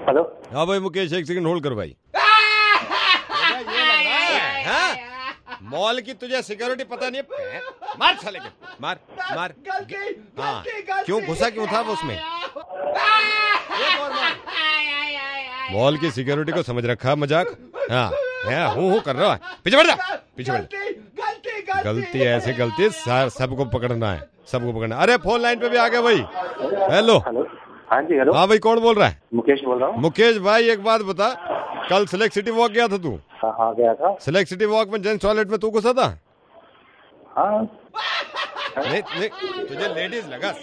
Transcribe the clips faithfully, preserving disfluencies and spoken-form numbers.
Hello. हाँ भाई मुकेश, एक सेकंड होल्ड कर भाई। ये लग रहा है हाँ? मॉल की तुझे सिक्योरिटी पता नहीं है? मार साले के, मार मार। हाँ, क्यों घुसा क्यों था वो उसमें? मॉल की सिक्योरिटी को समझ रखा मजाक। हाँ है, हूँ हूँ कर रहा है। पीछे बढ़ जा, पीछे बढ़ जा। गलती ऐसे गलती सबको पकड़ना है, सबको पकड़ना। अरे फोन लाइन पे भी आ गया भाई। हेलो। हेलो। हाँ जी हेलो। हाँ भाई, कौन बोल रहा है? मुकेश बोल रहा हूँ। मुकेश भाई एक बात बता, कल सिलेक्ट सिटी वॉक गया था तू? हाँ हाँ गया था। सिलेक्ट सिटी वॉक में जेंट्स टॉयलेट में तू घुसा था? हाँ। नहीं नहीं, तुझे लेडीज लगा?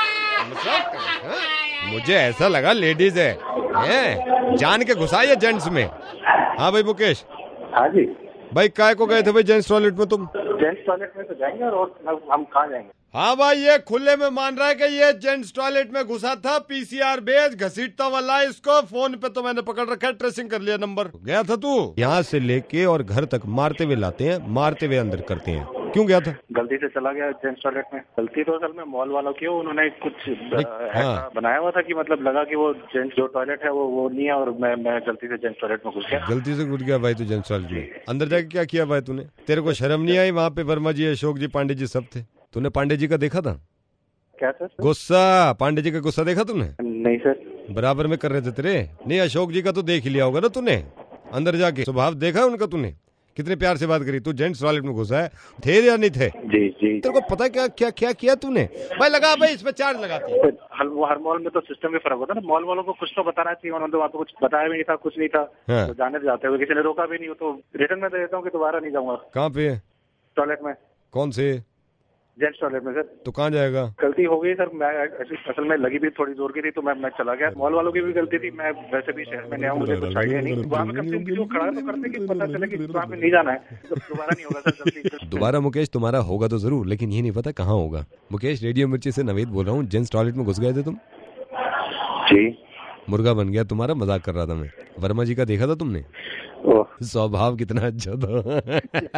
हाँ? मुझे ऐसा लगा लेडीज है, है? जान के घुसा ये जेंट्स में। हाँ भाई मुकेश। हाँ जी भाई काय को गए थे भाई जेंट्स टॉयलेट में तुम? जेंट्स टॉयलेट में तो जाएंगे और हम कहाँ जाएंगे? हाँ भाई, ये खुले में मान रहा है कि ये जेंट्स टॉयलेट में घुसा था। पीसीआर बेस घसीटता वाला है इसको। फोन पे तो मैंने पकड़ रखा है, ट्रेसिंग कर लिया नंबर। गया था तू? यहाँ से लेके और घर तक मारते हुए लाते हैं, मारते हुए अंदर करते हैं। क्यों गया था? गलती से चला गया जेंट्स टॉयलेट में। गलती तो असल में मॉल वालों की, उन्होंने कुछ हाँ। बनाया हुआ था कि मतलब लगा कि वो जेंट्स जो टॉयलेट है वो वो नहीं है और मैं मैं गलती से जेंट्स टॉयलेट में घुस गया। गलती से घुस गया भाई तू जेंट्स टॉयलेट में? अंदर जाके क्या किया भाई तूने? तेरे को शर्म नहीं आई? वहाँ पे वर्मा जी, अशोक जी, पांडे जी सब थे। तूने पांडे जी का देखा था? क्या सर? गुस्सा, पांडे जी का गुस्सा देखा तुमने? नहीं सर। बराबर में कर रहे थे तेरे। नहीं, अशोक जी का तो देख ही लिया होगा ना तूने। अंदर जाके स्वभाव देखा उनका तूने? कितने प्यार से बात करी। तू जेंट्स टॉयलेट में घुसा है, थे या नहीं थे? जी जी। तेरे को पता क्या क्या क्या किया तूने? भाई लगा भाई, इसमें चार्ज लगाती है। हर हर मॉल में तो सिस्टम में फर्क होता है ना। मॉल वालों को कुछ तो बताना चाहिए, उन्होंने तो वहाँ पे कुछ बताया भी नहीं था, कुछ नहीं था। हाँ। तो जाने जाते हुए किसी ने रोका भी नहीं हो तो रिटर्न में दे देता हूँ कि दोबारा नहीं जाऊंगा। कहाँ पे? टॉयलेट में। कौन से? जेंट्स टॉयलेट में सर। तो कहाँ जाएगा? गलती हो गई सर, मैं असल में लगी भी थोड़ी जोर की थी तो मैं मैं चला गया। मॉल वालों की भी गलती थी। मैं वैसे भी शहर में नया हूँ, मुझे कुछ आइडिया नहीं। वहाँ पे कम से कम किसी को खड़ा तो करते कि पता चले कि वहाँ पे नहीं जाना है। तो दोबारा नहीं होगा सर गलती। दोबारा मुकेश तुम्हारा होगा तो जरूर, लेकिन ये नहीं पता कहाँ होगा। मुकेश, रेडियो मिर्ची से नवेद बोल रहा हूँ। जेंट्स टॉयलेट में घुस गए थे तुम? जी। मुर्गा बन गया तुम्हारा, मजाक कर रहा था मैं। वर्मा जी का देखा था तुमने? स्वभाव कितना अच्छा था।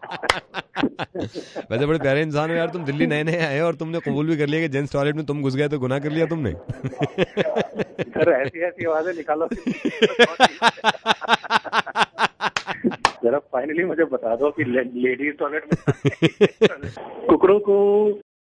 वैसे बड़े प्यारे इंसान हो यार तुम। दिल्ली नए नए आए और तुमने कबूल भी कर लिया कि जेंट्स टॉयलेट में तुम घुस गए, तो गुनाह कर लिया तुमने। सर ऐसी ऐसी आवाजें निकालो जरा फाइनली मुझे बता दो कि ले, लेडीज टॉयलेट में कुकड़ों को